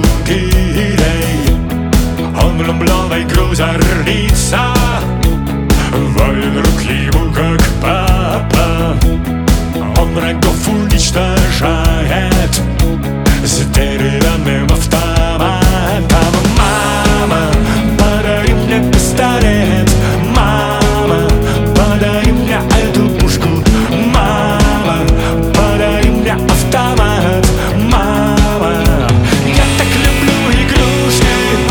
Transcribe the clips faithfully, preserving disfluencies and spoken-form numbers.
гирей. Он влюблен в игру зорница, воин рук ему как папа. Он врагов уничтожает с деревянным автоматом. Мама, подари мне пистолет. Мама, подари мне эту пушку. Мама, подари мне автомат. Мама, я так люблю игрушки.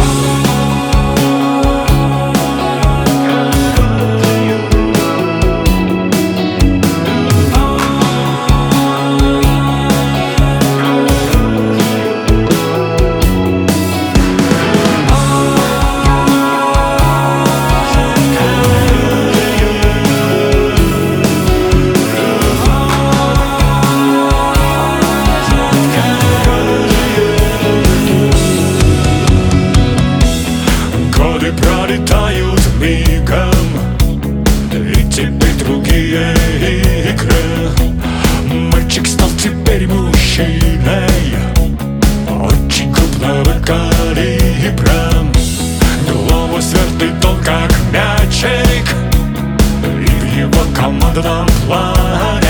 Годы пролетают мигом, и теперь другие игры. Мальчик стал теперь мужчиной очень крупного калибра. Голову свернет он как мячик, и в его командном плане